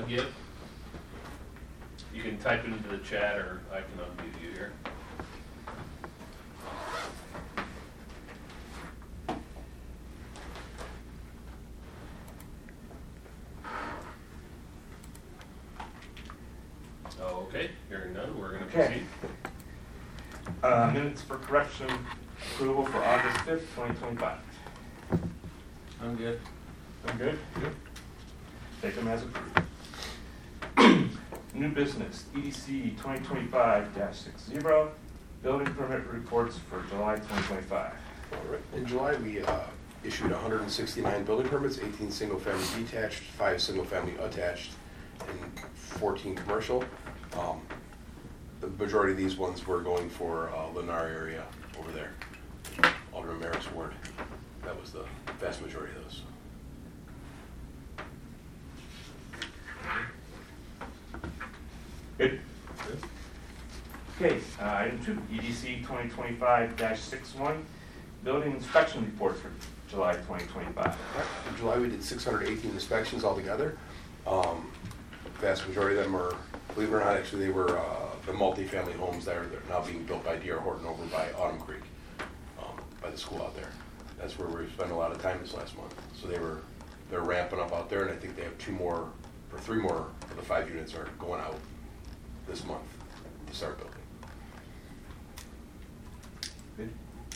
give. You can type it into the chat, or I can unmute you here. Okay, hearing none, we're going to proceed. Minutes for correction approval for August 5th, 2025. I'm good. I'm good? Good. Take them as approved. New business, EDC 2025-60, building permit reports for July 2025. All right. In July, we issued 169 building permits, 18 single-family detached, 5 single-family attached, and 14 commercial. The majority of these ones were going for Lennar area over there, Alderman Merrick's ward. That was the vast majority of those. Good. Okay, item 2, EDC 2025-61, building inspection reports for July 2025. In July, we did 618 inspections altogether. Vast majority of them are, believe it or not, actually they were the multifamily homes that are now being built by D.R. Horton over by Autumn Creek, by the school out there. That's where we spent a lot of time this last month. So they're ramping up out there, and I think they have 2 more or 3 more of the 5 units are going out this month to start building. Good.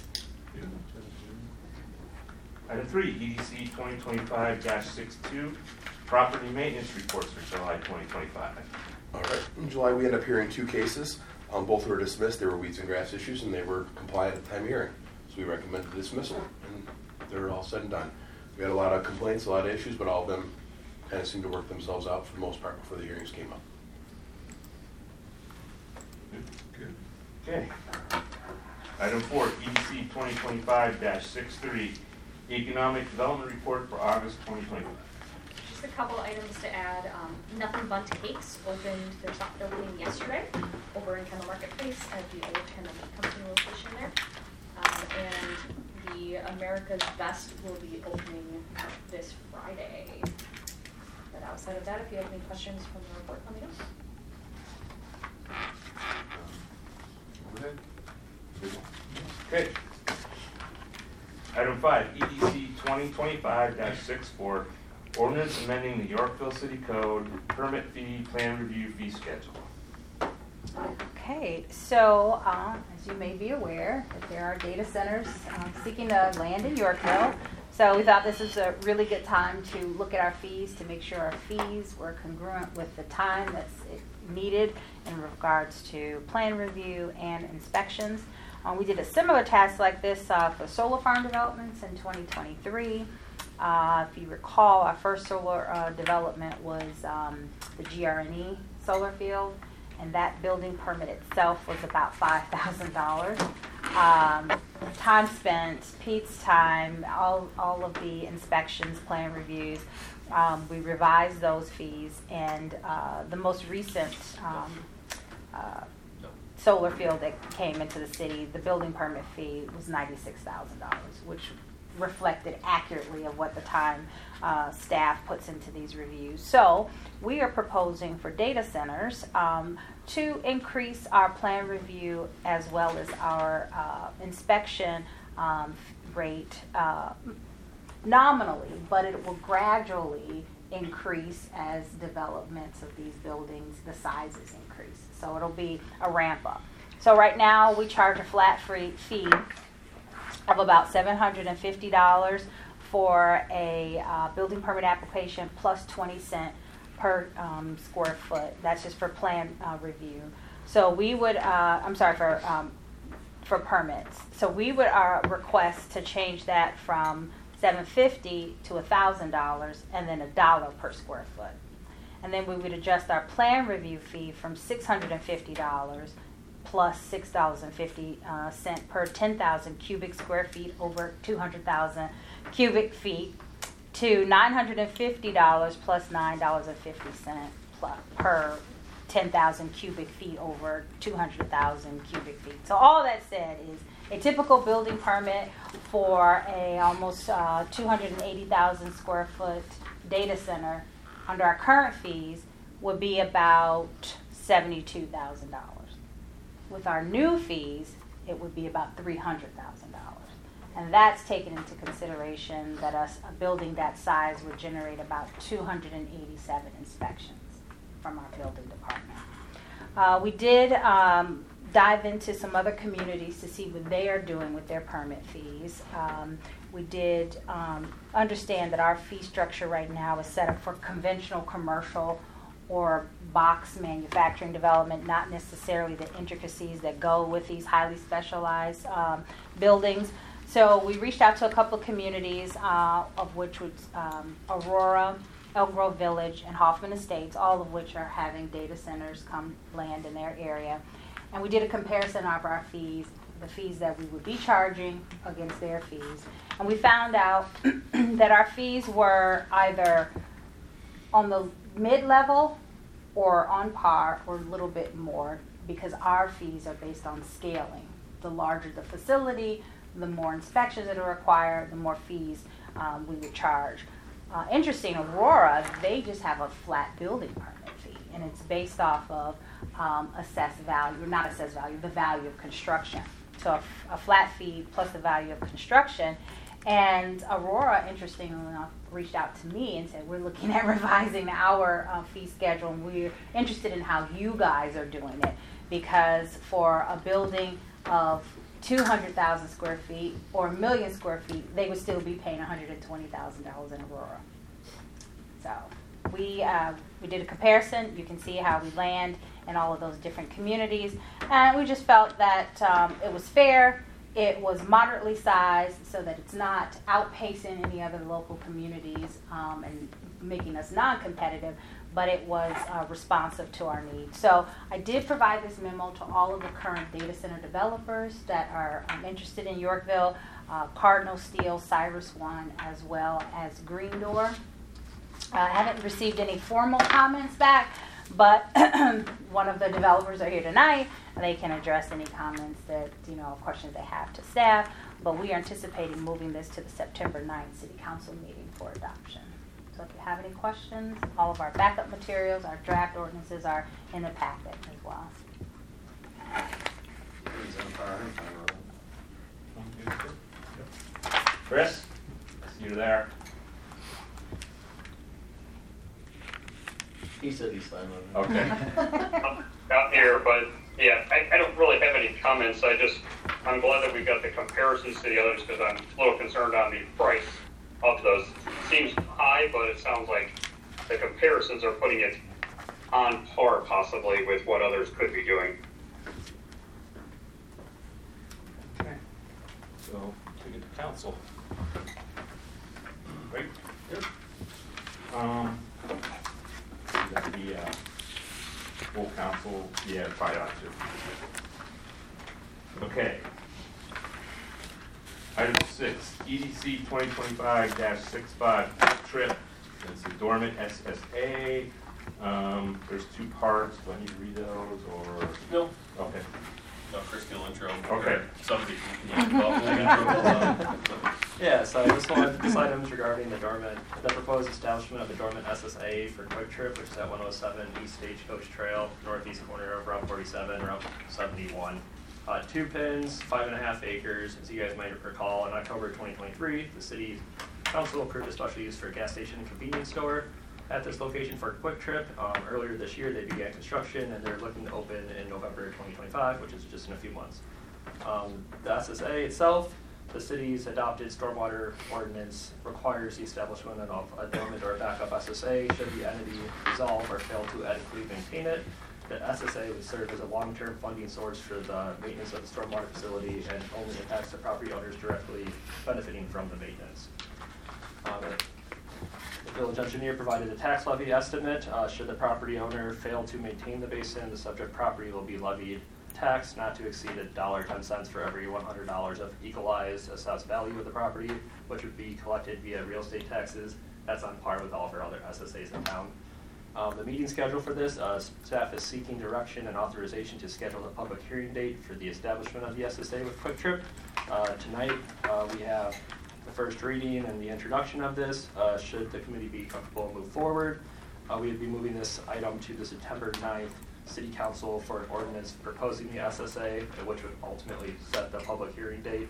Item 3, EDC 2025-62, property maintenance reports for July 2025. All right. In July, we ended up hearing 2 cases. Both were dismissed. They were weeds and grass issues, and they were compliant at the time of hearing. So we recommended dismissal, and they're all said and done. We had a lot of complaints, a lot of issues, but all of them kind of seemed to work themselves out for the most part before the hearings came up. Good. Okay. Item 4, EDC 2025-63, economic development report for August 2025. Just a couple items to add. Nothing Bundt Cakes opened their shop building yesterday over in Kendall Marketplace at the old Kendall Meat Company location there. And the America's Best will be opening this Friday. But outside of that, if you have any questions from the report, let me know. Okay. Item 5, EDC 2025-64, ordinance amending the Yorkville City Code, permit fee, plan review fee schedule. Okay, so as you may be aware, that there are data centers seeking to land in Yorkville. So we thought this is a really good time to look at our fees to make sure our fees were congruent with the time that's needed in regards to plan review and inspections. We did a similar task like this for solar farm developments in 2023. If you recall, our first solar development was the GRNE solar field, and that building permit itself was about $5,000. Time spent, Pete's time, all of the inspections, plan reviews, we revised those fees, and the most recent solar field that came into the city, the building permit fee was $96,000, which reflected accurately of what the time staff puts into these reviews. So we are proposing for data centers to increase our plan review as well as our inspection rate nominally, but it will gradually increase as developments of these buildings, the sizes increase. So it'll be a ramp up. So right now we charge a flat fee of about $750 for a building permit application plus 20 cents per square foot. That's just for plan review. So we would, for permits. So we would request to change that from $750 to $1,000 and then $1 per square foot. And then we would adjust our plan review fee from $650 plus $6.50 per 10,000 cubic square feet over 200,000 cubic feet to $950 plus $9.50 per 10,000 cubic feet over 200,000 cubic feet. So all that said is a typical building permit for a almost 280,000 square foot data center under our current fees would be about $72,000. With our new fees, it would be about $300,000. And that's taken into consideration that a building that size would generate about 287 inspections from our building department. We did dive into some other communities to see what they are doing with their permit fees. We did understand that our fee structure right now is set up for conventional commercial or box manufacturing development, not necessarily the intricacies that go with these highly specialized buildings. So we reached out to a couple of communities, of which was Aurora, Elk Grove Village, and Hoffman Estates, all of which are having data centers come land in their area. And we did a comparison of our fees, the fees that we would be charging against their fees. And we found out that our fees were either on the mid-level or on par or a little bit more, because our fees are based on scaling. The larger the facility, the more inspections that are required, the more fees we would charge. Interesting, Aurora, they just have a flat building permit fee, and it's based off of assessed value, not assessed value, the value of construction. So a flat fee plus the value of construction. And Aurora, interestingly enough, reached out to me and said, we're looking at revising our fee schedule, and we're interested in how you guys are doing it, because for a building of 200,000 square feet or 1 million square feet, they would still be paying $120,000 in Aurora. So we did a comparison. You can see how we land in all of those different communities, and we just felt that it was fair. It was moderately sized so that it's not outpacing any other local communities and making us non-competitive, but it was responsive to our needs. So I did provide this memo to all of the current data center developers that are interested in Yorkville, Cardinal Steel, Cyrus One, as well as Green Door. I haven't received any formal comments back, but one of the developers are here tonight, and they can address any comments that, questions they have to staff. But we are anticipating moving this to the September 9th City Council meeting for adoption. So if you have any questions, all of our backup materials, our draft ordinances are in the packet as well. Chris, you're there. He said he's fine with it. Okay. Out here, but yeah, I don't really have any comments. I'm glad that we got the comparisons to the others, because I'm a little concerned on the price of those. Seems high, but it sounds like the comparisons are putting it on par possibly with what others could be doing. Okay. So take it to council. Right? Yep. The full council, yeah, probably ought to. Okay. Item 6, EDC 2025-65 trip. It's the Dormant SSA. There's 2 parts. Do I need to read those or? No. Okay. No, Chris, you'll intro. Okay. Somebody can intro. Yeah, so this item is regarding the proposed establishment of the Dormant SSA for Quick Trip, which is at 107 East Stagecoach Trail, northeast corner of Route 47, Route 71. 2 pins, 5.5 acres. As you guys might recall, in October 2023, the city council approved a special use for a gas station and convenience store at this location for Quick Trip. Earlier this year, they began construction, and they're looking to open in November 2025, which is just in a few months. The SSA itself, the city's adopted stormwater ordinance requires the establishment of a dormant or a backup SSA should the entity dissolve or fail to adequately maintain it. The SSA would serve as a long-term funding source for the maintenance of the stormwater facility and only impacts the property owners directly benefiting from the maintenance. The village engineer provided a tax levy estimate. Should the property owner fail to maintain the basin, the subject property will be levied tax not to exceed $1.10 for every $100 of equalized assessed value of the property, which would be collected via real estate taxes. That's on par with all of our other SSAs in town. The meeting schedule for this, staff is seeking direction and authorization to schedule a public hearing date for the establishment of the SSA with Quick Trip. Tonight we have the first reading and the introduction of this. Should the committee be comfortable and move forward, we would be moving this item to the September 9th City Council for an ordinance proposing the SSA, which would ultimately set the public hearing date.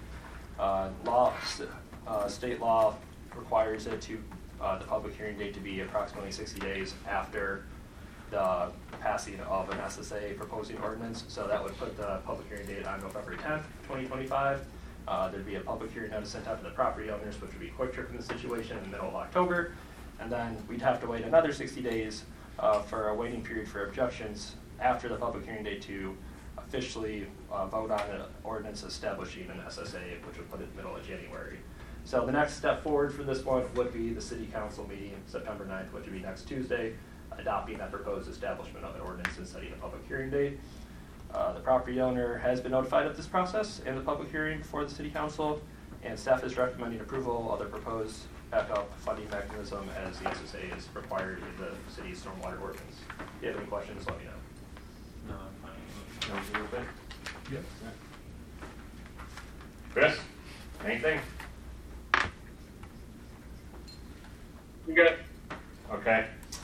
State law requires it to, the public hearing date to be approximately 60 days after the passing of an SSA proposing ordinance. So that would put the public hearing date on November 10th, 2025. There'd be a public hearing notice sent out to the property owners, which would be Quick Trip in the situation in the middle of October. And then we'd have to wait another 60 days for a waiting period for objections after the public hearing date to officially vote on an ordinance establishing an SSA, which would put it in the middle of January. So the next step forward for this one would be the City Council meeting September 9th, which would be next Tuesday, adopting that proposed establishment of an ordinance and setting a public hearing date. The property owner has been notified of this process and the public hearing before the City Council, and staff is recommending approval of the proposed backup funding mechanism as the SSA is required in the city's stormwater ordinance. If you have any questions, let me know. No, I'm fine. Sounds good with it? Yep. Chris, anything? You good? Okay.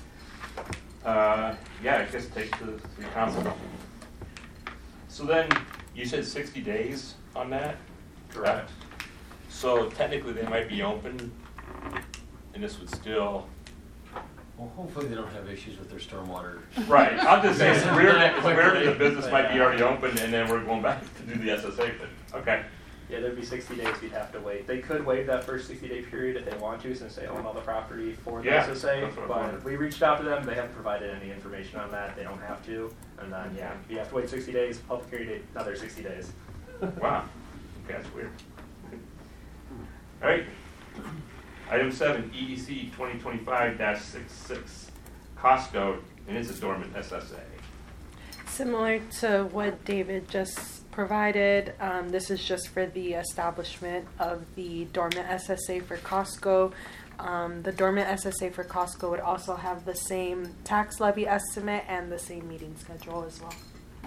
Yeah, I guess take to the City Council. So then, you said 60 days on that? Correct. So technically, they might be open, and this would still... Well, hopefully they don't have issues with their stormwater. Right, I'm just saying, it's Not weird that quickly, the business might be but, already open, and then we're going back to do the SSA, but, okay. Yeah, there'd be 60 days we'd have to wait. They could waive that first 60-day period if they want to, since they own all the property for the Yeah, SSA. that's what I But wondered. we reached out to them, they haven't provided any information on that, they don't have to. And then, yeah, you have to wait 60 days, public hearing date, another 60 days. Wow, okay, that's weird. All right. Item 7, EDC 2025-66, Costco, and it's a dormant SSA. Similar to what David just provided, this is just for the establishment of the dormant SSA for Costco. The dormant SSA for Costco would also have the same tax levy estimate and the same meeting schedule as well.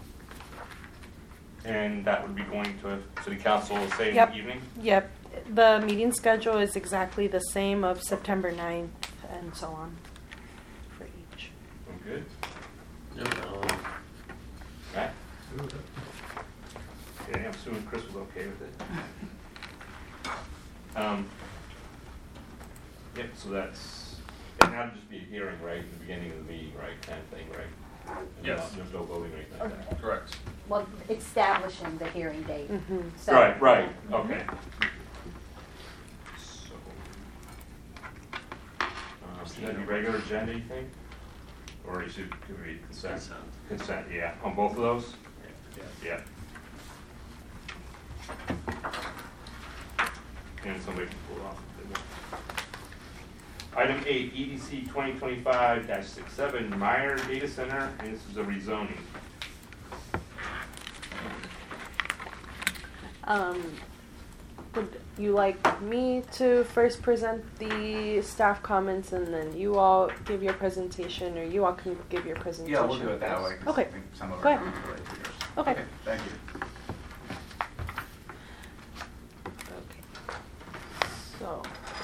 And that would be going to City Council the same Yep. evening? Yep, the meeting schedule is exactly the same of September 9th and so on for each. I'm good. No. Matt? Okay, I'm assuming Chris was okay with it. Yep, so that's, and that'll just be a hearing, right, in the beginning of the meeting, right, kind of thing, right? And Yes. There's no voting or anything like that. Correct. Well, establishing the hearing date. Mm-hmm. So- Right, okay. So, should that be regular agenda, you think? Or you should, could we consent? Consent, yeah, on both of those? Yeah. And somebody can pull it off. Item 8, EDC 2025-67, Meyer Data Center, and this is a rezoning. Would you like me to first present the staff comments and then you all give your presentation, or you all can give your presentation? Yeah, we'll do it that way. 'Cause Okay. I think some of Go it ahead. is related to yours. Okay. Thank you. So.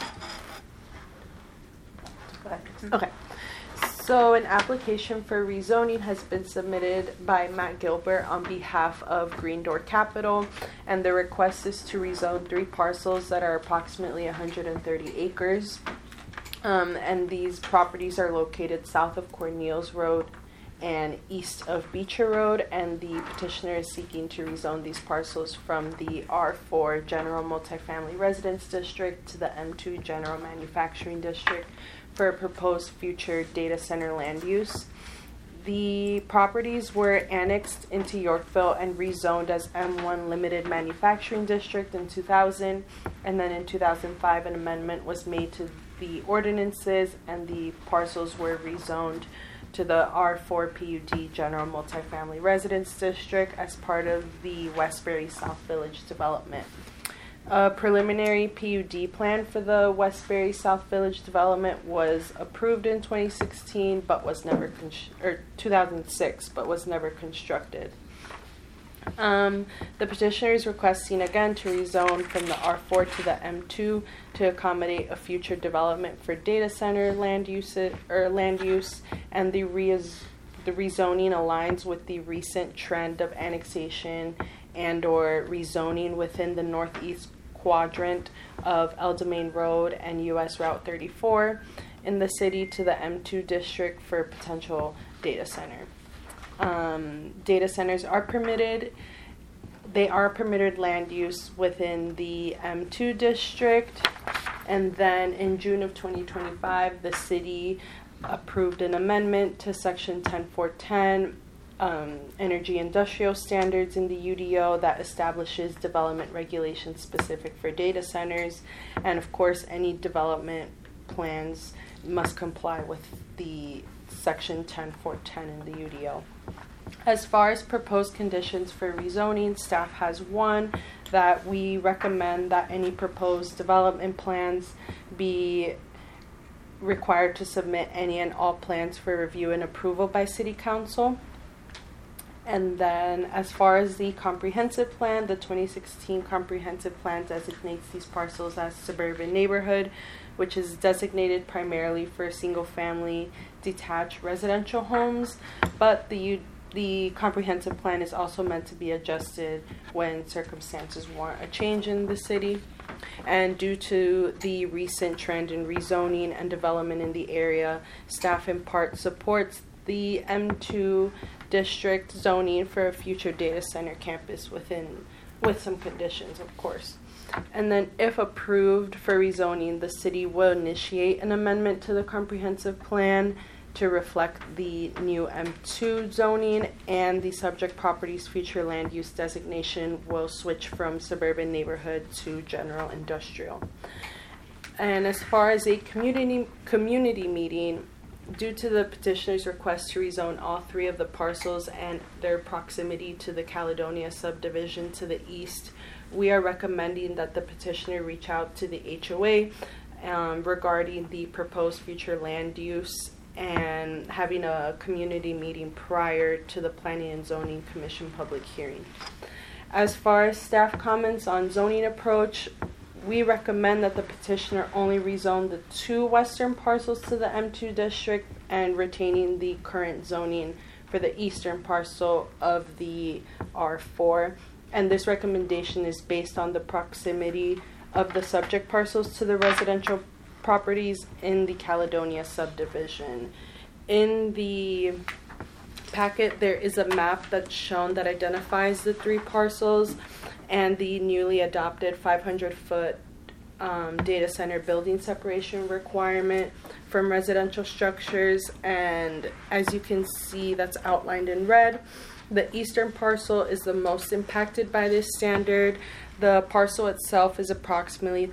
Go ahead. Okay. So an application for rezoning has been submitted by Matt Gilbert on behalf of Green Door Capital, and the request is to rezone 3 parcels that are approximately 130 acres. And these properties are located south of Cornelius Road and east of Beecher Road, and the petitioner is seeking to rezone these parcels from the R4 General Multifamily Residence District to the M2 General Manufacturing District for a proposed future data center land use. The properties were annexed into Yorkville and rezoned as M1 Limited Manufacturing District in 2000, and then in 2005 an amendment was made to the ordinances and the parcels were rezoned to the R4 PUD General Multifamily Residence District as part of the Westbury South Village development. A preliminary PUD plan for the Westbury South Village development was approved in 2016, but was never 2006, but was never constructed. The petitioner is requesting again to rezone from the R4 to the M2 to accommodate a future development for data center land use, and the rezoning aligns with the recent trend of annexation and/or rezoning within the northeast quadrant of El Domain Road and US Route 34 in the city to the M2 district for potential data center. Data centers are permitted. They are permitted land use within the M2 district. And then in June of 2025, the city approved an amendment to Section 10410, Energy Industrial Standards in the UDO, that establishes development regulations specific for data centers. And of course, any development plans must comply with the Section 10410 in the UDO. As far as proposed conditions for rezoning, staff has one, that we recommend that any proposed development plans be required to submit any and all plans for review and approval by City Council. And then as far as the comprehensive plan, the 2016 comprehensive plan designates these parcels as suburban neighborhood, which is designated primarily for single-family detached residential homes, but the comprehensive plan is also meant to be adjusted when circumstances warrant a change in the city. And due to the recent trend in rezoning and development in the area, staff in part supports the M2 district zoning for a future data center campus with some conditions, of course. And then if approved for rezoning, the city will initiate an amendment to the comprehensive plan to reflect the new M2 zoning, and the subject property's future land use designation will switch from suburban neighborhood to general industrial. And as far as a community meeting, due to the petitioner's request to rezone all three of the parcels and their proximity to the Caledonia subdivision to the east, we are recommending that the petitioner reach out to the HOA regarding the proposed future land use and having a community meeting prior to the Planning and Zoning Commission public hearing. As far as staff comments on zoning approach, we recommend that the petitioner only rezone the two western parcels to the M2 district and retaining the current zoning for the eastern parcel of the R4. And this recommendation is based on the proximity of the subject parcels to the residential properties in the Caledonia subdivision. In the packet, there is a map that's shown that identifies the three parcels and the newly adopted 500-foot data center building separation requirement from residential structures. And as you can see, that's outlined in red. The eastern parcel is the most impacted by this standard. The parcel itself is approximately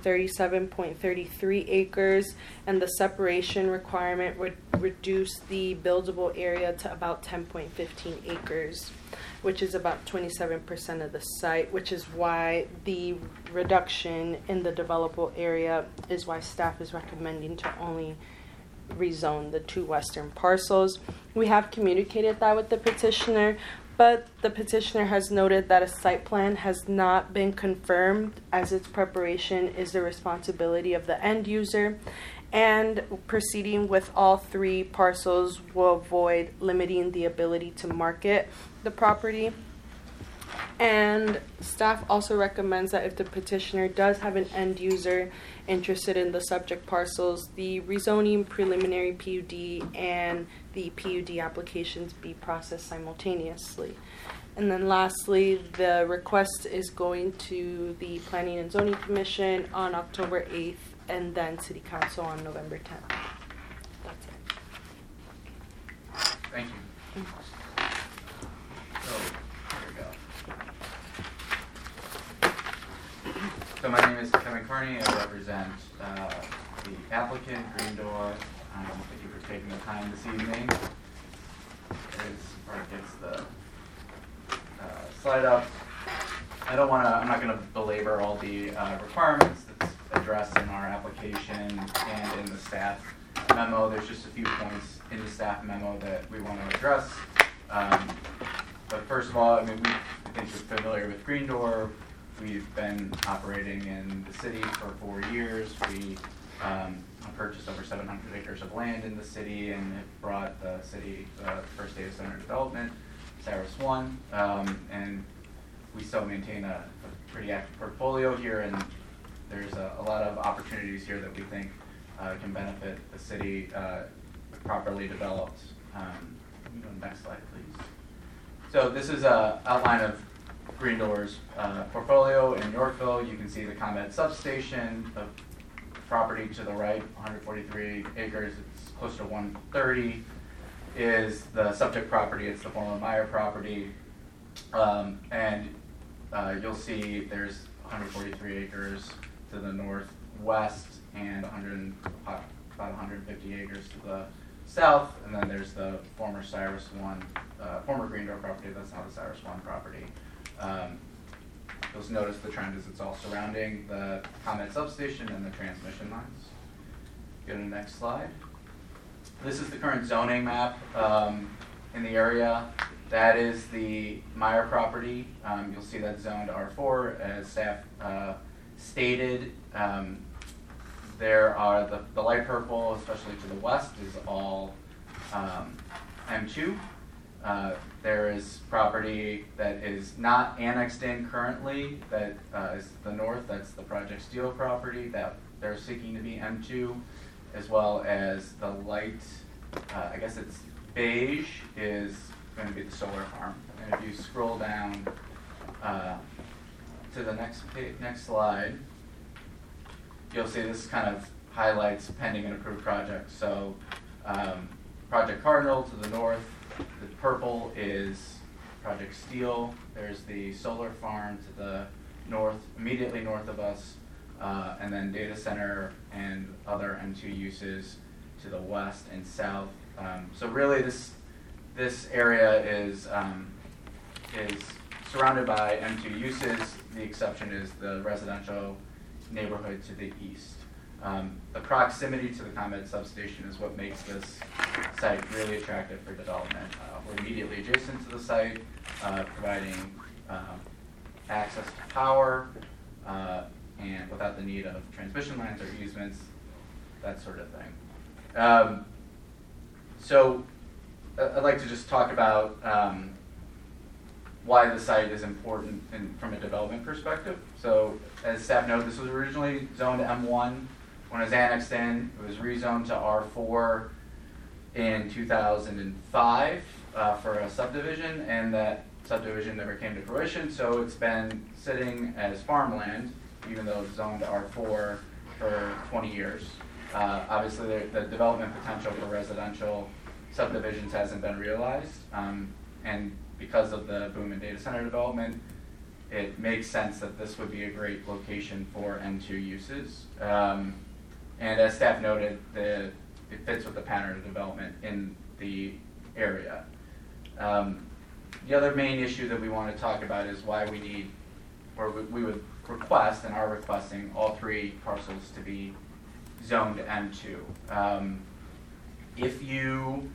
37.33 acres, and the separation requirement would reduce the buildable area to about 10.15 acres, which is about 27% of the site, which is why the reduction in the developable area is why staff is recommending to only rezone the two western parcels. We have communicated that with the petitioner, but the petitioner has noted that a site plan has not been confirmed, as its preparation is the responsibility of the end user, and proceeding with all three parcels will avoid limiting the ability to market the property. And staff also recommends that if the petitioner does have an end user interested in the subject parcels, the rezoning preliminary PUD and the PUD applications be processed simultaneously. And then lastly, the request is going to the Planning and Zoning Commission on October 8th and then City Council on November 10th. That's it. Thank you. So, here we go. So my name is Kevin Carney. I represent the applicant, Green Door. Thank you for taking the time this evening. As Bart gets the slide up, I'm not going to belabor all the requirements that's addressed in our application and in the staff memo. There's just a few points in the staff memo that we want to address. But first of all, I mean, think you're familiar with Green Door. We've been operating in the city for 4 years. We purchased over 700 acres of land in the city and have brought the city first data center development, Cyrus One, and we still maintain a pretty active portfolio here, and there's a lot of opportunities here that we think can benefit the city if properly developed. Can you go to the next slide, please? So this is an outline of Green Door's portfolio in Yorkville. You can see the ComEd substation, the property to the right, 143 acres, it's close to 130, is the subject property. It's the former Meyer property. And you'll see there's 143 acres to the northwest and about 150 acres to the south. And then there's the former Cyrus One, former Green Door property. That's now the Cyrus One property. You'll notice the trend is it's all surrounding the ComEd substation and the transmission lines. Go to the next slide. This is the current zoning map in the area. That is the Meyer property. You'll see that's zoned R4 as staff stated. There are the light purple, especially to the west, is all M2. There is property that is not annexed in currently, that is the north, that's the Project Steel property that they're seeking to be M2, as well as the light, I guess it's beige, is going to be the solar farm. And if you scroll down to the next slide, you'll see this kind of highlights pending and approved projects. So Project Cardinal to the north, the purple is Project Steel. There's the solar farm to the north, immediately north of us, and then data center and other M2 uses to the west and south. So really this area is surrounded by M2 uses. The exception is the residential neighborhood to the east. The proximity to the ComEd substation is what makes this site really attractive for development. We're immediately adjacent to the site, providing access to power and without the need of transmission lines or easements, that sort of thing. So I'd like to just talk about why the site is important from a development perspective. So as staff noted, this was originally zoned M1. When it was annexed in, it was rezoned to R4 in 2005 for a subdivision, and that subdivision never came to fruition, so it's been sitting as farmland, even though it's zoned to R4 for 20 years. Obviously, the development potential for residential subdivisions hasn't been realized, and because of the boom in data center development, it makes sense that this would be a great location for M2 uses. And as staff noted, it fits with the pattern of development in the area. The other main issue that we want to talk about is why we need, or we would request and are requesting all three parcels to be zoned M2. If you,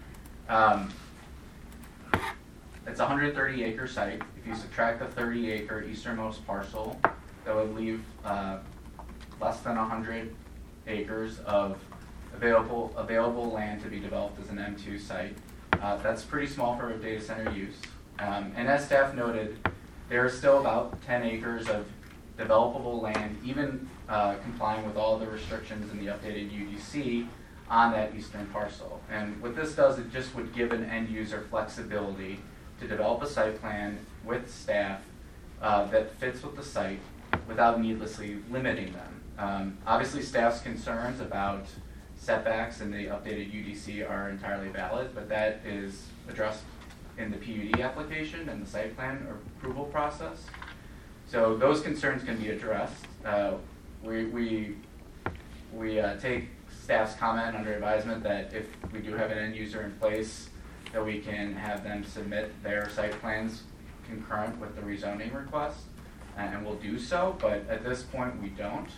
it's a 130 acre site. If you subtract the 30 acre easternmost parcel, that would leave less than 100 acres of available land to be developed as an M2 site. That's pretty small for a data center use. And as staff noted, there are still about 10 acres of developable land, even complying with all the restrictions in the updated UDC on that eastern parcel. And what this does, it just would give an end user flexibility to develop a site plan with staff that fits with the site without needlessly limiting them. Obviously, staff's concerns about setbacks in the updated UDC are entirely valid, but that is addressed in the PUD application and the site plan approval process. So those concerns can be addressed. We take staff's comment under advisement that if we do have an end user in place, that we can have them submit their site plans concurrent with the rezoning request, and we'll do so, but at this point we don't.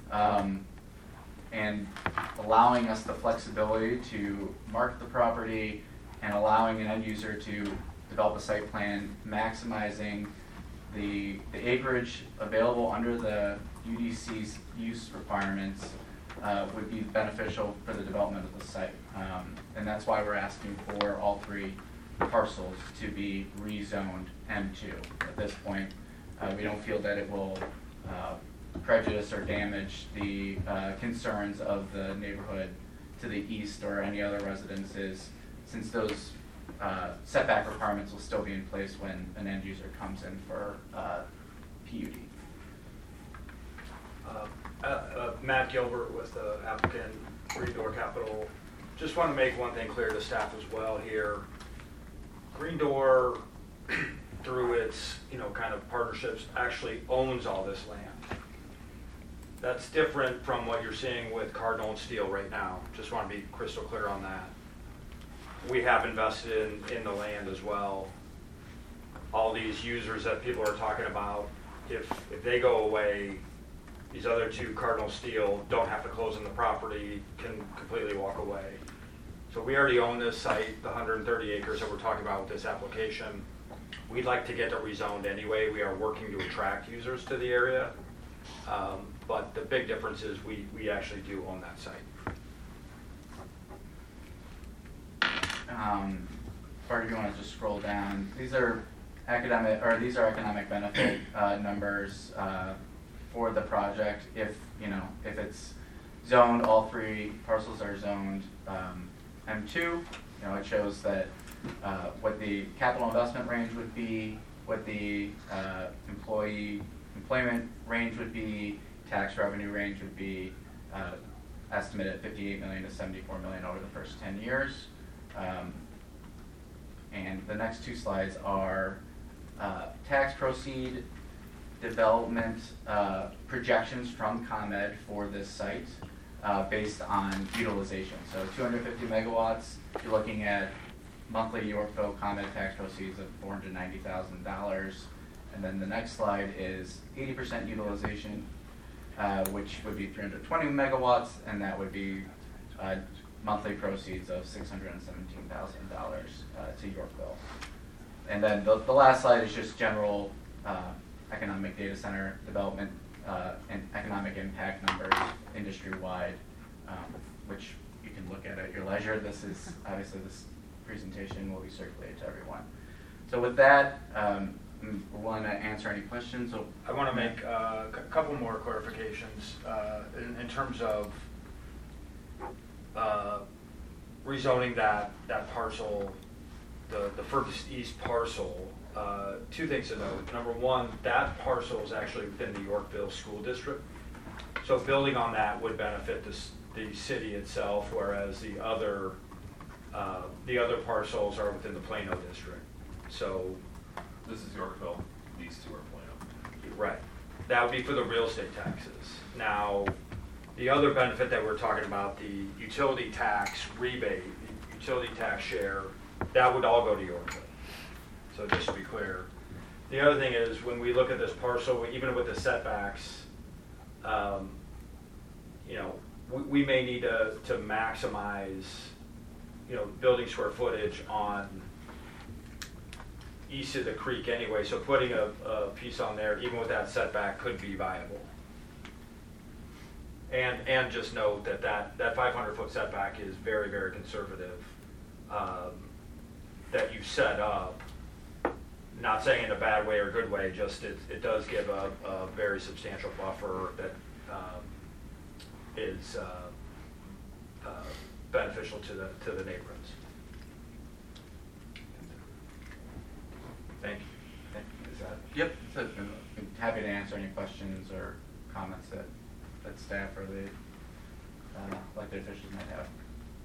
And allowing us the flexibility to mark the property and allowing an end user to develop a site plan maximizing the acreage available under the UDC's use requirements would be beneficial for the development of the site. And that's why we're asking for all 3 parcels to be rezoned M2. At this point, we don't feel that it will prejudice or damage the concerns of the neighborhood to the east or any other residences, since those setback requirements will still be in place when an end user comes in for PUD. Matt Gilbert with the applicant, Green Door Capital. Just want to make one thing clear to staff as well here. Green Door, through its kind of partnerships, actually owns all this land. That's different from what you're seeing with Cardinal and Steel right now. Just want to be crystal clear on that. We have invested in the land as well. All these users that people are talking about, if they go away, these other 2, Cardinal Steel, don't have to close on the property, can completely walk away. So we already own this site, the 130 acres that we're talking about with this application. We'd like to get it rezoned anyway. We are working to attract users to the area. But the big difference is we actually do own that site. Or if you want to just scroll down, these are economic benefit numbers for the project. If it's zoned, all 3 parcels are zoned M2. It shows that what the capital investment range would be, what the employment range would be, tax revenue range would be estimated at $58 million to $74 million over the first 10 years. And the next 2 slides are tax proceed development projections from ComEd for this site based on utilization. So 250 megawatts, you're looking at monthly Yorkville ComEd tax proceeds of $490,000. And then the next slide is 80% utilization, which would be 320 megawatts, and that would be monthly proceeds of $617,000 to Yorkville. And then the last slide is just general economic data center development and economic impact numbers industry-wide, which you can look at your leisure. This is this presentation will be circulated to everyone. So with that, we're willing to answer any questions. So I want to make a couple more clarifications in terms of rezoning that parcel, the furthest east parcel. 2 things to note. Number 1, that parcel is actually within the Yorkville School District. So building on that would benefit the city itself, whereas the other parcels are within the Plano district. So This is Yorkville, these 2 are Plano. right, that would be for the real estate taxes. Now, the other benefit that we're talking about, the utility tax rebate, the utility tax share, that would all go to Yorkville. So just to be clear. The other thing is, when we look at this parcel, even with the setbacks, we may need to maximize, building square footage on east of the creek anyway. So putting a piece on there, even with that setback, could be viable. And just note that 500-foot setback is very, very conservative. That you set up. Not saying in a bad way or good way, just it does give a very substantial buffer that is beneficial to the neighborhoods. Thank you. Is that? Yep. So, I'm happy to answer any questions or comments that staff or the elected officials might have.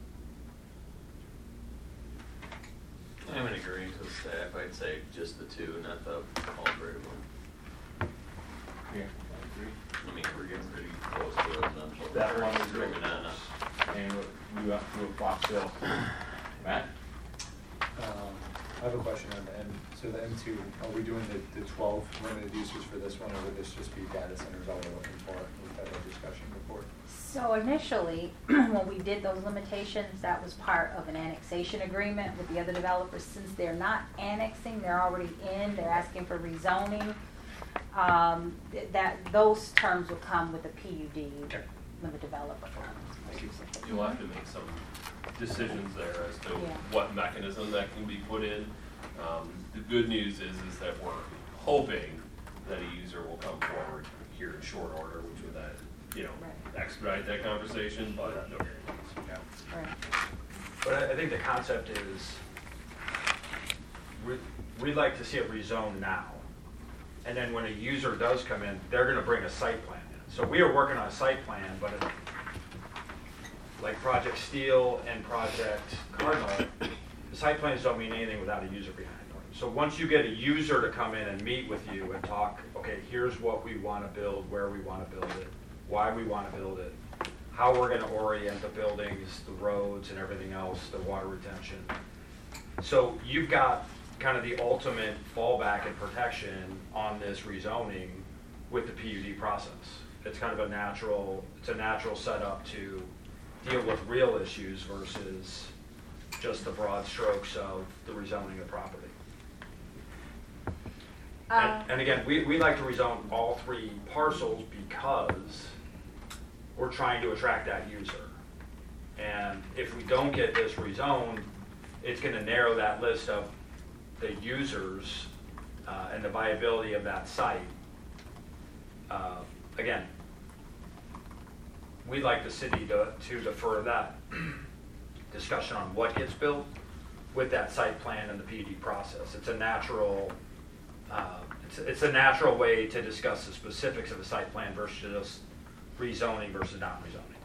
I'm in agreement with staff. I'd say just the 2, not the all 3 of them. Yeah, I agree. I mean, we're getting pretty close to residential. That one is Maybe not. And we went through a Foxville. Matt? I have a question on the M. So the M2, are we doing the 12 limited uses for this one, or would this just be data centers all we're looking for? We've had that discussion before. So initially, when we did those limitations, that was part of an annexation agreement with the other developers. Since they're not annexing, they're already in, they're asking for rezoning. those terms will come with the PUD Okay. when the developer comes. You'll have to make some decisions there as to Yeah. what mechanism that can be put in. The good news is that we're hoping that a user will come forward here in short order, which would then, Right. expedite that conversation, but no guarantees. Right. But I think the concept is, we'd like to see it rezoned now. And then when a user does come in, they're gonna bring a site plan in. So we are working on a site plan, but like Project Steel and Project Cardinal, the site plans don't mean anything without a user behind them. So once you get a user to come in and meet with you and talk, okay, here's what we wanna build, where we wanna build it, why we wanna build it, how we're gonna orient the buildings, the roads and everything else, the water retention. So you've got kind of the ultimate fallback and protection on this rezoning with the PUD process. It's kind of a natural setup to deal with real issues versus just the broad strokes of the rezoning of property. And again, we like to rezone all 3 parcels because we're trying to attract that user. And if we don't get this rezoned, it's gonna narrow that list of the users and the viability of that site. Again, we'd like the city to defer that discussion on what gets built with that site plan and the PUD process. It's a natural, it's a natural way to discuss the specifics of a site plan versus just rezoning versus not rezoning.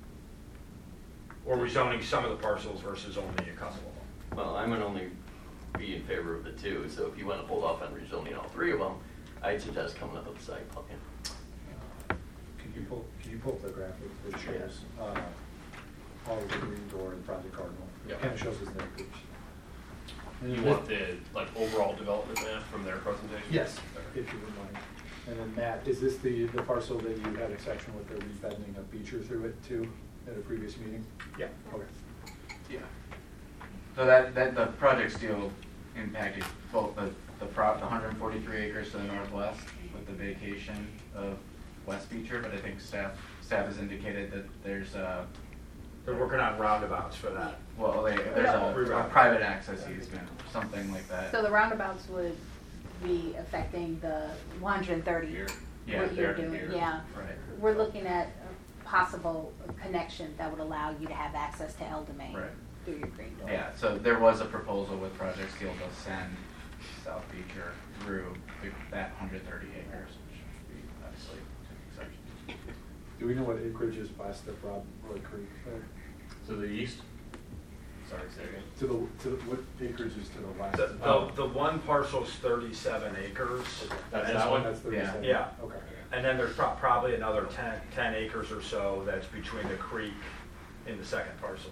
Or rezoning some of the parcels versus only a couple of them. Well, I'm gonna only be in favor of the 2, so if you want to hold off on rezoning all 3 of them, I'd suggest coming up with a site plan. Can you pull up the graphic that shows all of the Green Door and Project Cardinal? Yeah. It kind of shows us their groups. And You want the overall development map from their presentation? Yes, if you would mind. And then Matt, is this the parcel that you had a section with the rebeding of Beecher through it too at a previous meeting? Yeah. Okay. Yeah. So that the Project Steel impacted both the 143 acres to the northwest with the vacation of West Beecher, but I think staff has indicated that there's They're working on roundabouts for that. well, there's a private access easement, something like that. So the roundabouts would be affecting the 130, Yeah, what you're there, doing, here. yeah. Right. We're looking at a possible connection that would allow you to have access to El Domain Right. through your Green Door. Yeah, so there was a proposal with Project Steel to send South Beecher through that 130 acres, which would be obviously an exception. Do we know what acreage is west of Roy Creek there? To the east? Sorry, say again. What acreage is to the west? The one parcel's 37 acres. That's And that one? That's 37? Yeah. Okay. And then there's probably another 10 acres or so that's between the creek and the second parcel.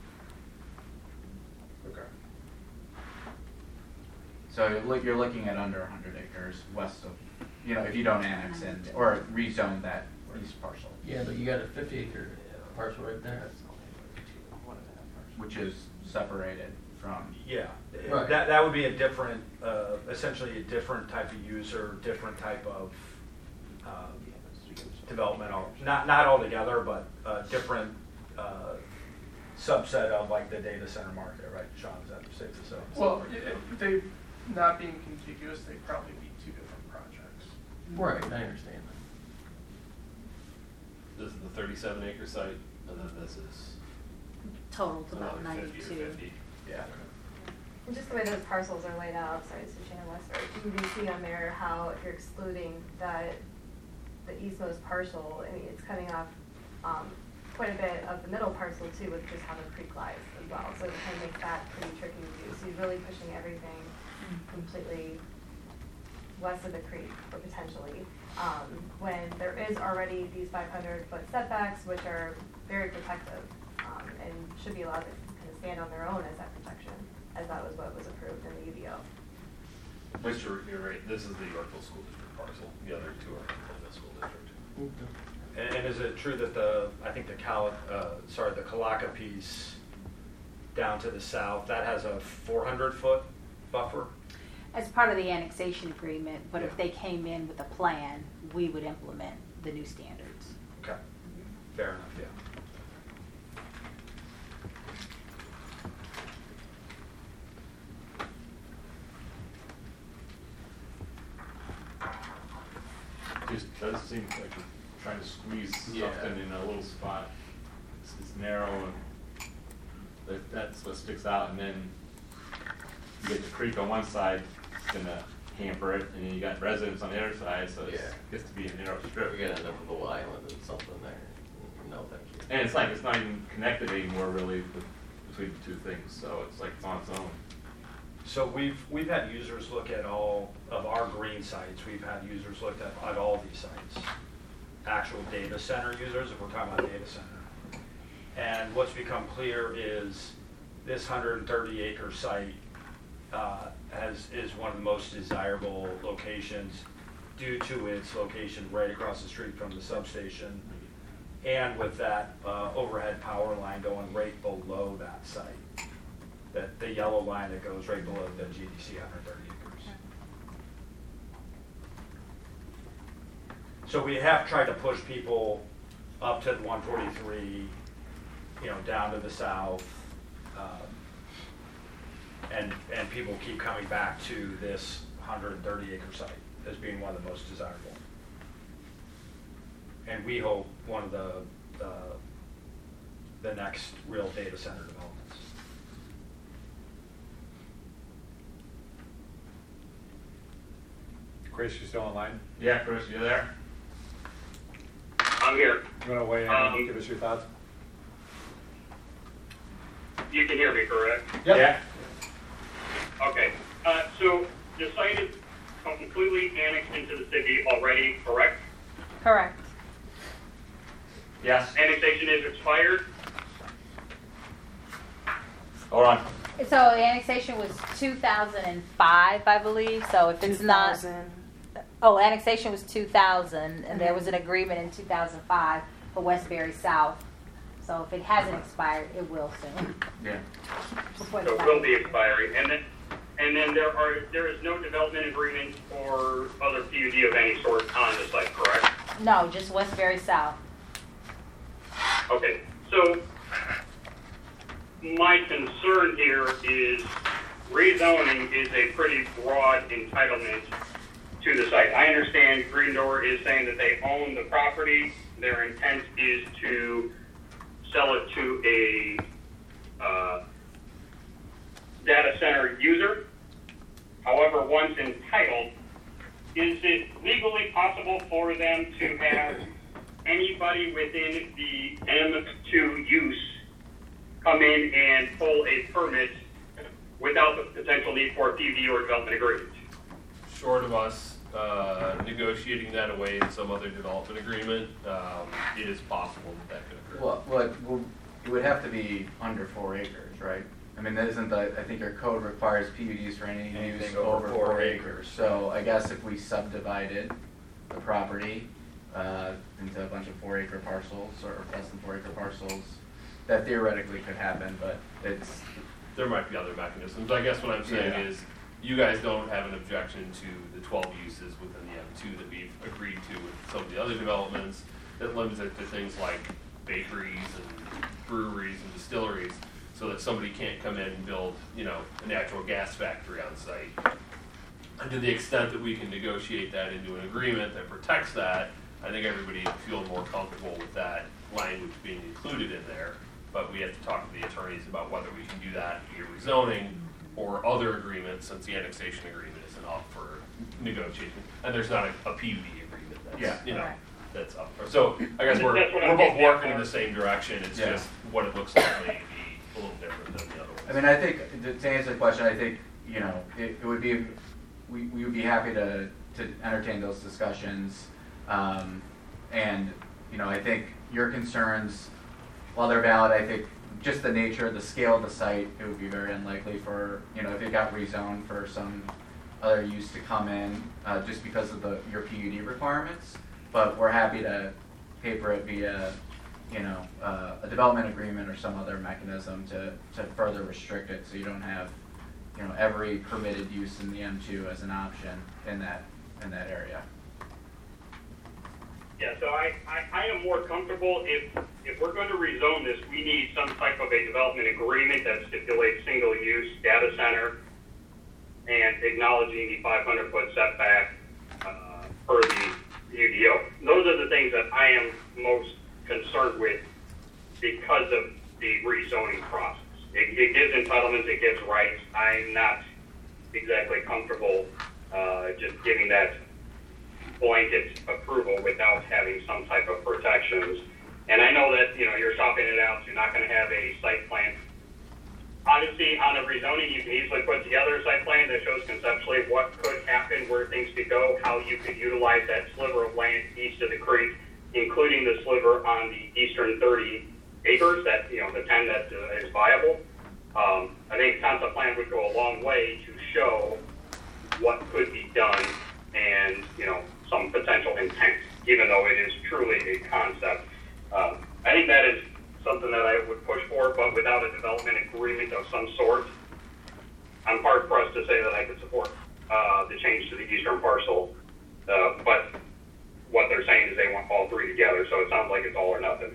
Okay. So you're looking at under 100 acres west of, if you don't annex in or rezone that east parcel. Yeah, but you got a 50-acre parcel right there. Which is separated from. Yeah, Right. that would be a different, essentially a different type of user, different type of developmental, not altogether, but a different subset of like the data center market, right, Sean, is that safe to say? Well, if they not being contiguous, they'd probably be 2 different projects. Right, I understand This is the 37-acre site, and then this is Total to about another 50 or 92. 50. Yeah. And just the way those parcels are laid out, sorry, this is Shannon Wester, you do see on there how if you're excluding the eastmost parcel, I mean, it's cutting off quite a bit of the middle parcel too, with just how the creek lies as well. So it kind of makes that pretty tricky to do. So you're really pushing everything completely west of the creek, or potentially, when there is already these 500-foot setbacks, which are very protective, and should be allowed to kind of stand on their own as that protection, as that was what was approved in the UDO. Which you're right, this is the Yorkville School District parcel, the other 2 are in the school district. And is it true that the Kalaka piece down to the south, that has a 400-foot buffer? As part of the annexation agreement, but if Yeah. they came in with a plan, we would implement the new standards. Okay, fair enough, yeah. Just does seem like you're trying to squeeze Yeah. something in a little spot. It's narrow and that's what sticks out, and then you get the creek on one side, it's gonna hamper it, and then you got residents on the other side, so it Yeah. gets to be a narrow strip. We're gonna end up with a little island and something there. No, thank you. And it's like, it's not even connected anymore really between the two things, so it's like it's on its own. So we've had users look at all of our green sites, we've had users look at all these sites. Actual data center users, if we're talking about data center. And what's become clear is this 130 acre site is one of the most desirable locations due to its location right across the street from the substation. And with that overhead power line going right below that site. That the yellow line that goes right below the GDC 130 acres. So we have tried to push people up to the 143, down to the south. And people keep coming back to this 130 acre site as being one of the most desirable. And we hope one of the next real data center developments. Chris, you still online? Yeah, Chris, you there? I'm here. You want to weigh in and give us your thoughts? You can hear me, correct? Yep. Yeah. Okay. So the site is completely annexed into the city already, correct? Correct. Yes. Annexation is expired. Hold on. So the annexation was 2005, I believe, so if it's not. 2000. Oh, annexation was 2000, and there was an agreement in 2005 for Westbury South. So if it hasn't expired, it will soon. Yeah. Before So the it time. will be expiring. And then there is no development agreement or other PUD of any sort on the site, correct? No, just Westbury South. Okay. So my concern here is rezoning is a pretty broad entitlement to the site. I understand Green Door is saying that they own the property. Their intent is to sell it to a data center user. However, once entitled, is it legally possible for them to have anybody within the M2 use come in and pull a permit without the potential need for a PUD or development agreement? Short of us negotiating that away in some other development agreement, it is possible that could occur. Well, it would have to be under 4 acres, right? I mean, that isn't the, I think your code requires PUDs for any use Anything over over 4 4 acres. acres. So I guess if we subdivided the property into a bunch of 4 acre parcels or less than 4 acre parcels, that theoretically could happen, but it's, There might be other mechanisms. I guess what I'm saying Yeah. is, you guys don't have an objection to the 12 uses within the M2 that we've agreed to with some of the other developments that limits it to things like bakeries and breweries and distilleries, so that somebody can't come in and build, a natural gas factory on site. And to the extent that we can negotiate that into an agreement that protects that, I think everybody would feel more comfortable with that language being included in there. But we have to talk to the attorneys about whether we can do that via rezoning or other agreements, since the annexation agreement isn't up for negotiation. And there's not a PUD agreement that's, Right. that's up for. So I guess we're That's what I'm both getting at, working in Mark. the same direction. It's Yeah. just what it looks like may be a little different than the other ones. I mean, I think, to answer the question, I think, it would be, we would be happy to entertain those discussions. And, I think your concerns, while they're valid, I think just the nature, the scale of the site, it would be very unlikely for, if it got rezoned for some other use to come in, just because of your PUD requirements. But we're happy to paper it via, a development agreement or some other mechanism to further restrict it, so you don't have, you know, every permitted use in the M2 as an option in that area. Yeah, so I am more comfortable if we're going to rezone this, we need some type of a development agreement that stipulates single use data center and acknowledging the 500-foot setback per the UDO. Those are the things that I am most concerned with because of the rezoning process. It gives entitlements, it gives rights. I'm not exactly comfortable just giving that blanket approval without having some type of protections. And I know that, you know, you're shopping it out, so you're not going to have a site plan. Obviously, on a rezoning, you can easily put together a site plan that shows conceptually what could happen, where things could go, how you could utilize that sliver of land east of the creek, including the sliver on the eastern 30 acres, that, you know, the 10 that is viable. I think concept plan would go a long way to show what could be done and, you know, some potential intent, even though it is truly a concept. I think that is something that I would push for, but without a development agreement of some sort, I'm hard pressed to say that I could support the change to the eastern parcel. But what they're saying is they want all three together, so it sounds like it's all or nothing.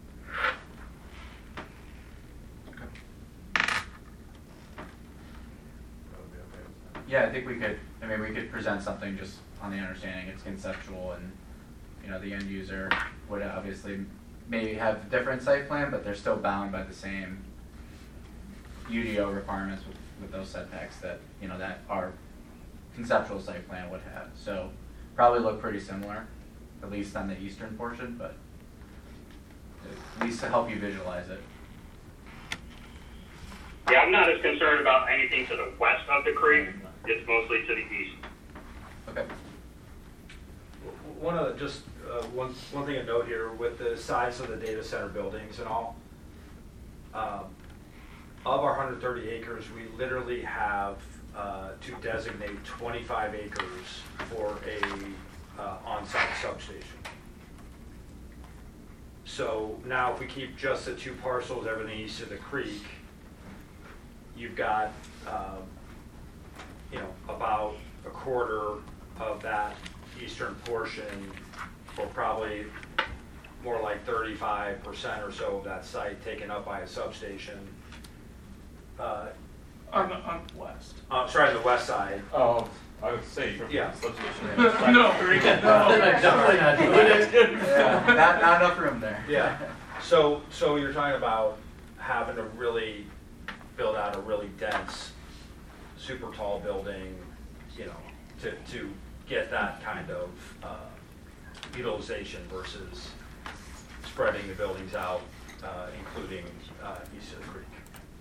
Yeah, I think we could present something just on the understanding it's conceptual, and, you know, the end user would obviously maybe have a different site plan, but they're still bound by the same UDO requirements with those setbacks that, you know, that our conceptual site plan would have. So probably look pretty similar, at least on the eastern portion, but at least to help you visualize it. Yeah, I'm not as concerned about anything to the west of the creek. It's mostly to the east. Okay. One of the, just one thing to note here with the size of the data center buildings and all, of our 130 acres, we literally have to designate 25 acres for a on-site substation. So now if we keep just the two parcels, everything east of the creek, you've got you know, about a quarter of that eastern portion, or probably more like 35% or so of that site taken up by a substation. On the west. Sorry, on the west side. Oh, I would say from Yeah. the substation. No. Definitely not doing it. Yeah, not enough room there. Yeah. So you're talking about having to really build out a really dense, super tall building, you know, to get that kind of utilization versus spreading the buildings out, including east of the creek.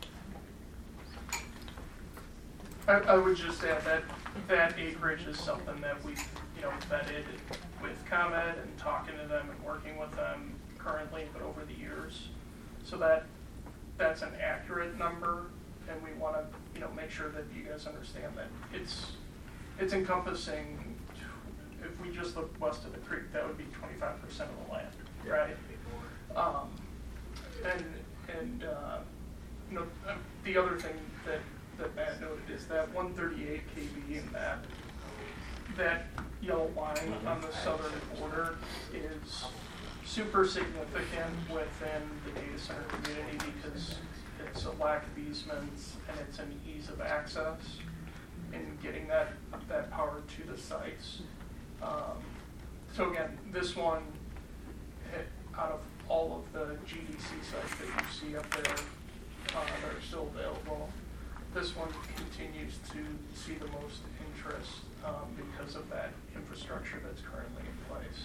I would just add that that acreage is something that we, you know, vetted with ComEd and talking to them and working with them currently, but over the years. So that's an accurate number, and we want to, you know, make sure that you guys understand that it's encompassing. If we just look west of the creek, that would be 25% of the land, right? And you know, the other thing that Matt noted is that 138 kV and that yellow line on the southern border is super significant within the data center community because it's a lack of easements and it's an ease of access in getting that power to the sites. So again, this one, out of all of the GDC sites that you see up there that are still available, this one continues to see the most interest because of that infrastructure that's currently in place.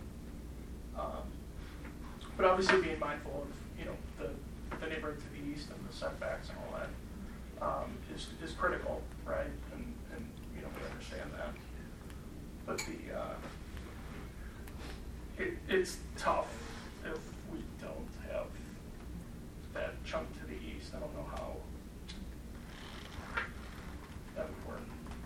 But obviously being mindful of, you know, the neighborhood to the east and the setbacks and all that is critical, right? And you know, we understand that. But it's tough if we don't have that chunk to the east. I don't know how that would work.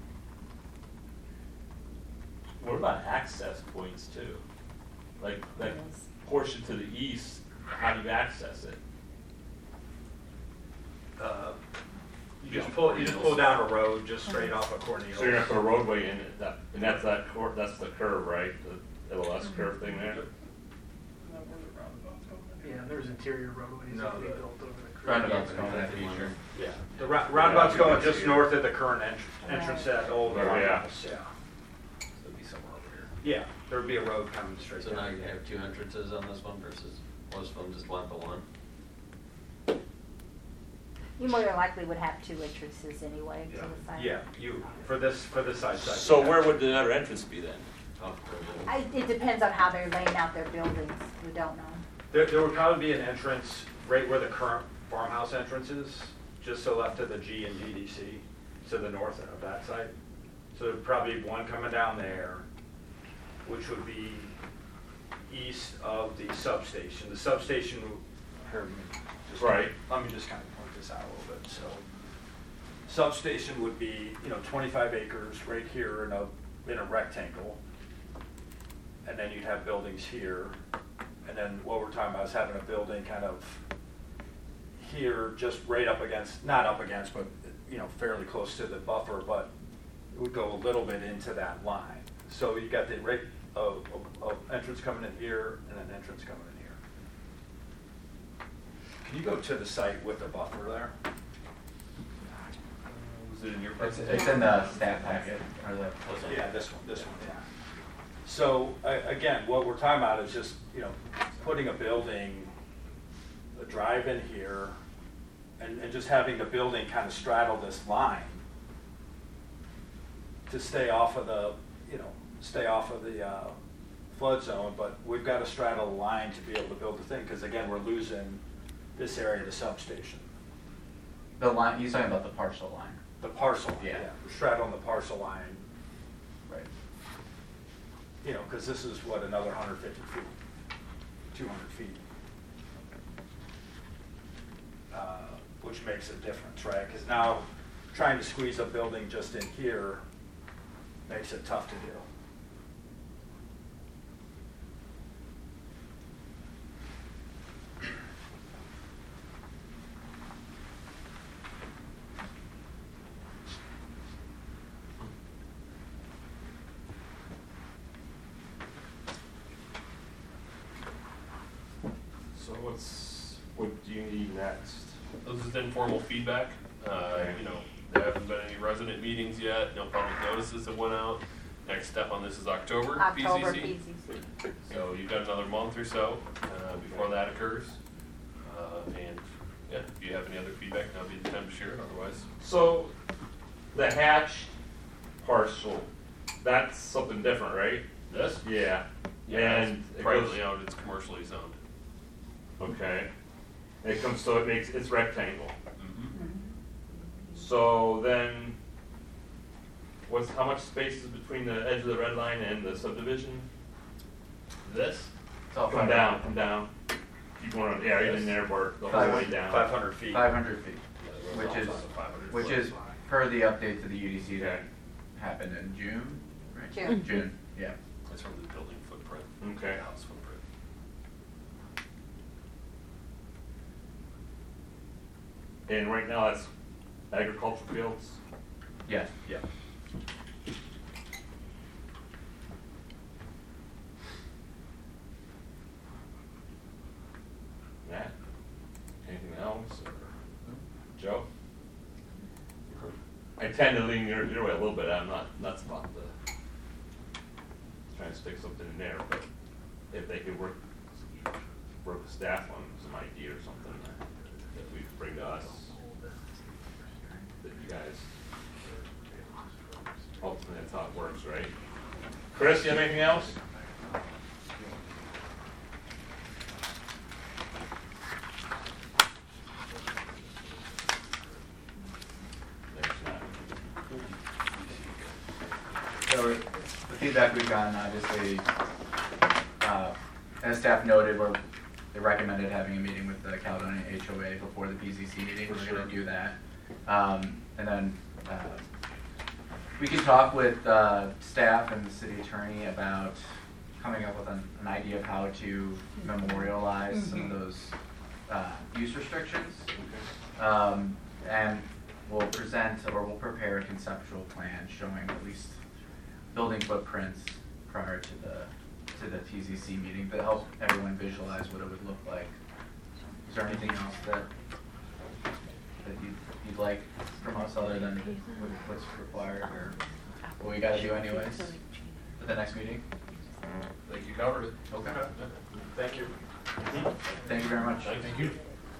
What about access points too? Like that portion to the east, how do you access it? You just pull down a road just straight off of Cornelius. So you're gonna put a roadway in it, and that's the curve, right? The LLS curve thing there? Yeah, there's interior roadways No, that we the- built over the creek. Roundabout's going in the future. Yeah, the roundabout's going just north of the current entrance to that old Oh, yeah. roundhouse, yeah. So it'd be somewhere over here. Yeah, there'd be a road coming straight So down. now you have two entrances on this one versus most of them just went to one. You more than likely would have 2 entrances anyway to the side. Yeah, for this side. So where would the other entrance be then? It depends on how they're laying out their buildings. We don't know. There would probably be an entrance right where the current farmhouse entrance is, just so left of the G and GDC, to the north of that site. So there'd probably be one coming down there, which would be east of the substation. The substation, Right. Let me just kind of point this out a little bit. So substation would be, 25 acres right here in a rectangle. And then you'd have buildings here. And then what we're talking about is having a building kind of here, just right up against, not up against, but, fairly close to the buffer, but it would go a little bit into that line. So you got the entrance coming in here and an entrance coming in here. Can you go to the site with the buffer there? Was it in your It's presentation? in the staff packet, or the. Yeah, this one, yeah. So, again, what we're talking about is just, putting a building, a drive in here, and just having the building kind of straddle this line to stay off of the, flood zone, but we've got to straddle the line to be able to build the thing, because again, we're losing this area of the substation. The line, he's talking about the parcel line. The parcel, Yeah. we're straddling the parcel line. Right. Because this is what, another 150 feet, 200 feet. Which makes a difference, right? Because now, trying to squeeze a building just in here makes it tough to do. So what do you need next? This is informal feedback. There haven't been any resident meetings yet. No public notices have went out. Next step on this is October PCC. So you've got another month or so before that occurs. And yeah, if you have any other feedback, now'd be the time to share it. Otherwise, So the hatched parcel, that's something different, right? this, Yeah. And it's it privately goes, owned. It's commercially zoned. okay. It comes, so it's rectangle. Mm-hmm. So then, how much space is between the edge of the red line and the subdivision? This, It's all Come down. Keep going, yeah, right in there where the whole way down. 500 feet. 500 feet, Yeah, which is, 500 which foot. is per the update to the UDC that happened in June, right? June. June, yeah. That's from the building footprint. Okay. The house footprint. And right now, that's agricultural fields. Yes. Yeah. Matt, anything else, or Joe? I tend to lean your way a little bit. I'm not nuts about trying to stick something in there, but if they could work with staff on some idea or something that we could bring to us, that you guys, ultimately that's how it works, right? Chris, you have anything else? There's not. So the feedback we've gotten, obviously, as staff noted, they recommended having a meeting with the Caledonia HOA before the PCC meeting. We're going to do that. And then we can talk with staff and the city attorney about coming up with an idea of how to memorialize some of those use restrictions. And we'll present or we'll prepare a conceptual plan showing at least building footprints prior to the TZC meeting to help everyone visualize what it would look like. Is there anything else that you'd like from us other than what's required or what we gotta do anyways for the next meeting? I think you covered it. Okay. Thank you. Thank you very much. Thank you.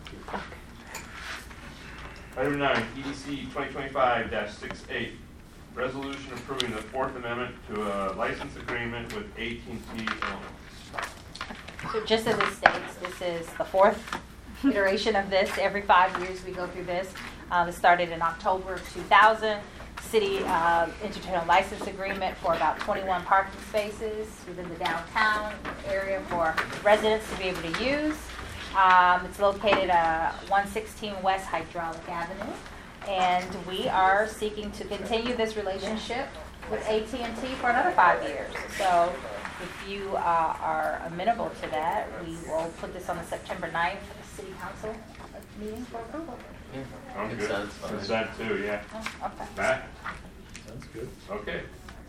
Item 9, EDC 2025-68, resolution approving the Fourth Amendment to a license agreement with AT&T Illinois. So just as it states, this is the fourth iteration of this. Every 5 years we go through this. This started in October of 2000. City entered a license agreement for about 21 parking spaces within the downtown area for residents to be able to use. It's located at 116 West Hydraulic Avenue. And we are seeking to continue this relationship with AT&T for another 5 years. So if you are amenable to that, we will put this on the September 9th City Council meeting for approval. Sounds good. Consent's fine. Consent too, yeah. Oh, okay. Matt? Sounds good. Okay.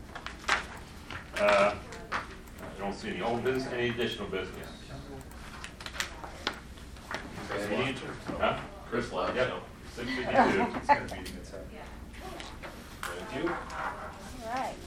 I don't see any old business, any additional business? Any? Huh? Chris left, Yep. so. 6:52. It's got a meeting at 7. Thank you. All right.